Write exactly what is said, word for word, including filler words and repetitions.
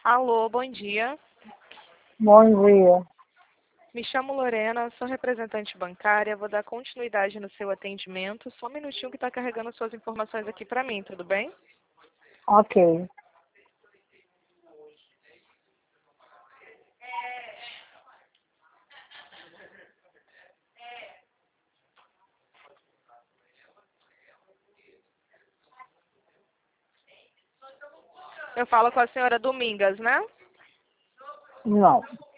Alô, bom dia. Bom dia. Me chamo Lorena, sou representante bancária, vou dar continuidade no seu atendimento. Só um minutinho que está carregando suas informações aqui para mim, tudo bem? Ok. Eu falo com a senhora Domingas, né? Não.